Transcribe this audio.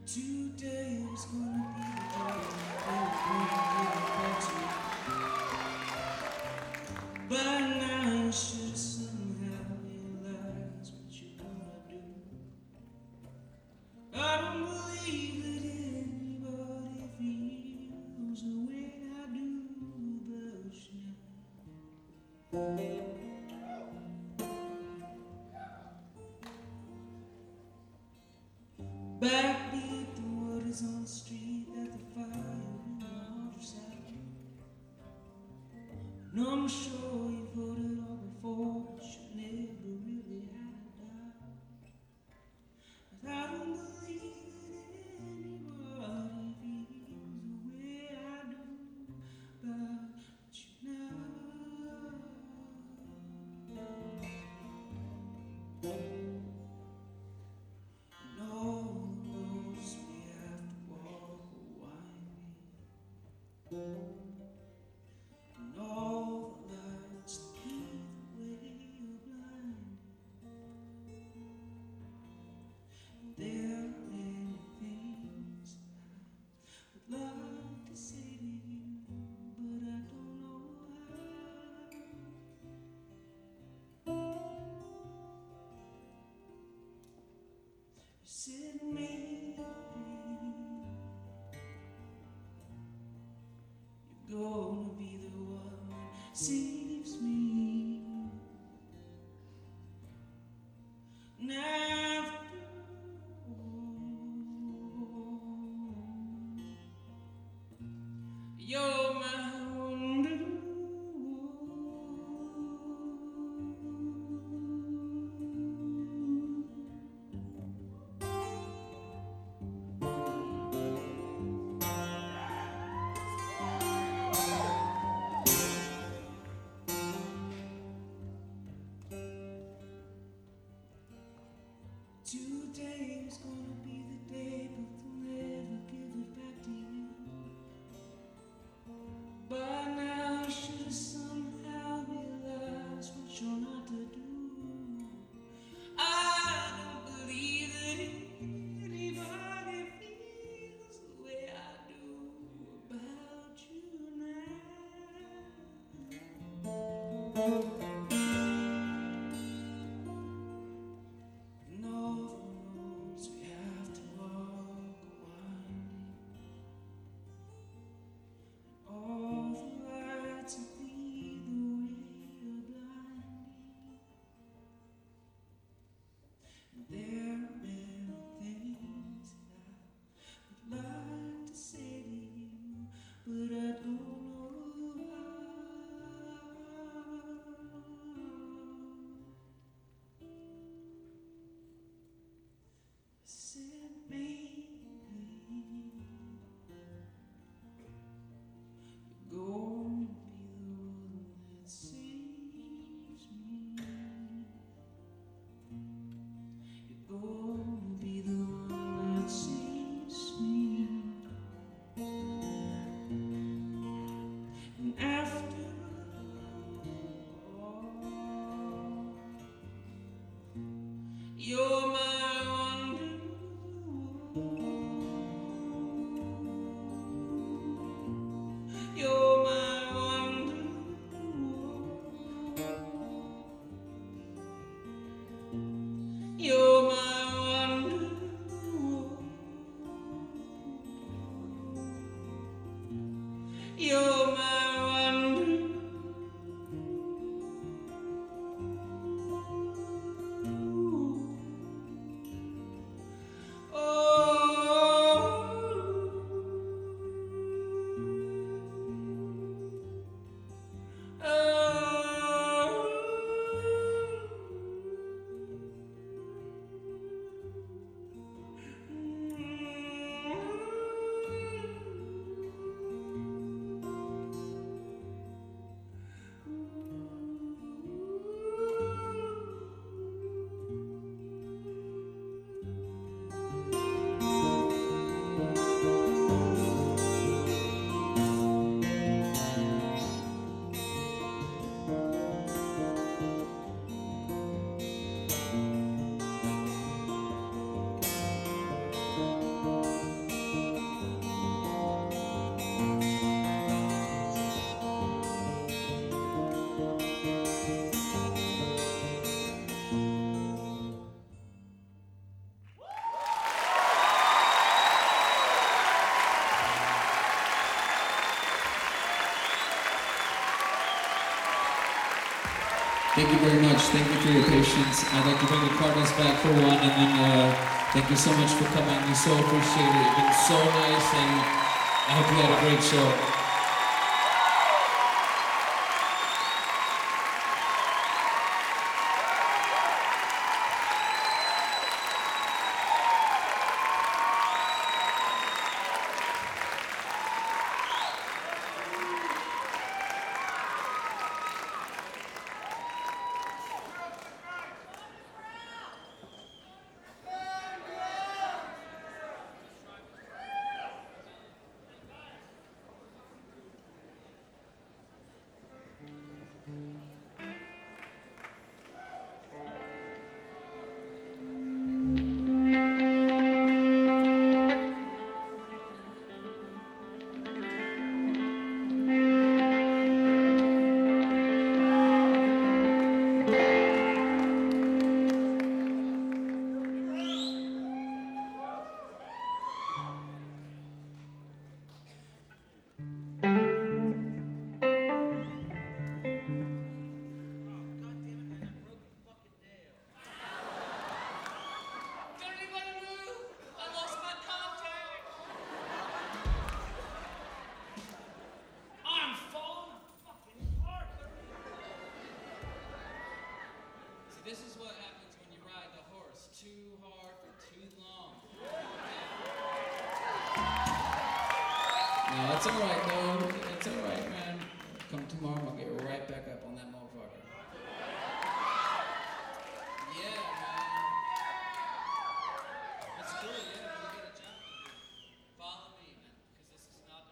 Today is gonna be the day that you by now you should somehow realize what you're gonna do. I don't believe that anybody feels the way I do about you now. Backbeat, the word is on the street that the fire in the heart is out. And I'm sure you've heard it all before, but you never really had a doubt. But I don't believe that anybody feels the way I do about you now. And all the lights that keep the way you're blind. There are many things I would like to say to you, but I don't know how. You said maybe you're gonna be the one that saves me. And after all, you're my wonder. Today is gonna be the day, but they'll never give it back to you. By now you should have somehow realized what you're not to do. I don't believe that anybody feels the way I do about you now. And all the roads we have to walk are winding. All the lights that lead the way are blinding. And there are many things that I would like to say to you, but I don't know how. I said maybe you're gonna be the one that saves me. You're gonna be the one that saves me. And after all, you're my wonder. You're my wonder. You're my wonder. You're my wonder. Thank you very much. Thank you for your patience. I'd like to bring the Cardinals back for one, and then thank you so much for coming. We so appreciate it. You've been so nice, and I hope you had a great show. This is what happens when you ride the horse too hard for too long. No, it's all right, though. It's all right, man. Come tomorrow, I'll get right back up